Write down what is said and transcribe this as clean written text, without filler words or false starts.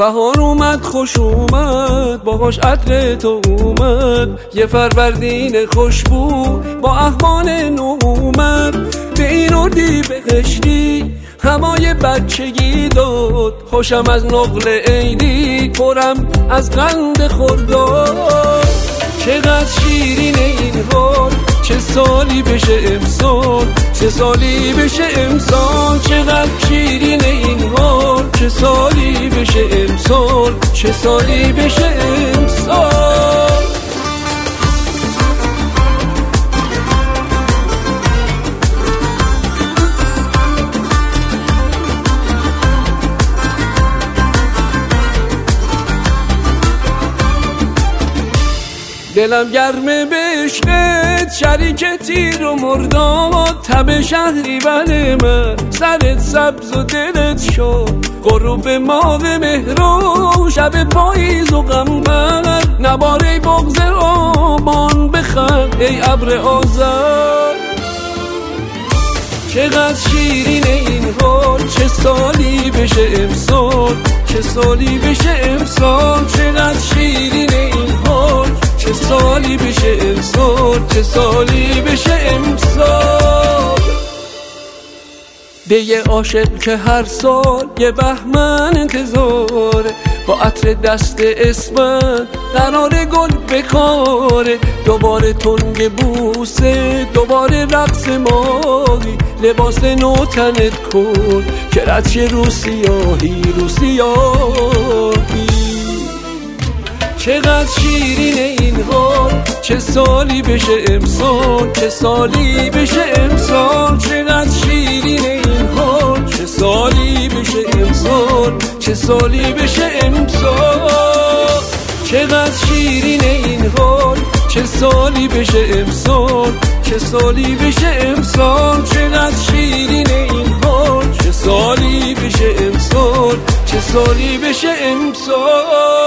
بهار اومد خوش اومد باهاش عطر تو اومد، یه فروردین خوشبو با احوال نو اومد. به این اردی بهشتی هوای بچگی داد، خوشم از نقل عیدی پرم از قند خرداد. چقدر شیرین این حال، چه سالی بشه امسال، چه سالی بشه امسال. چقدر شیرین این حال، چه سالی بشه امسال، چه سالی بشه امسال. دلم گرمه به عشقت، شریک تیر و مرداد. تب شهری بر من، سرت سبز و دلت شد. غروب ماه مهرو، شب پاییز و قمر. نباره بغض آبان بخند ای ابر آذر. چقدر شیرین این حال، چه سالی بشه امسال، چه سالی بشه امسال. چقدر شیرین این حال، چه سالی بشه امسال، چه سالی بشه امسال. به یه عاشق که هر سال یه بهمن انتظاره، با عطر دست اسمن قرار گل بکاره. دوباره تنگ بوسه، دوباره رقص ماهی. لباس نو تنت کن که رد شه رو سیاهی، رو سیاهی. چقدر شیرین این حال، چه سالی بشه امسال، چه سالی بشه امسال. چقدر شیرین این حال، چه سالی بشه امسال، چه سالی بشه امسال. چقدر شیرین این حال، چه سالی بشه امسال، چه سالی بشه امسال. چقدر شیرین این حال، چه سالی بشه امسال، چه سالی بشه امسال.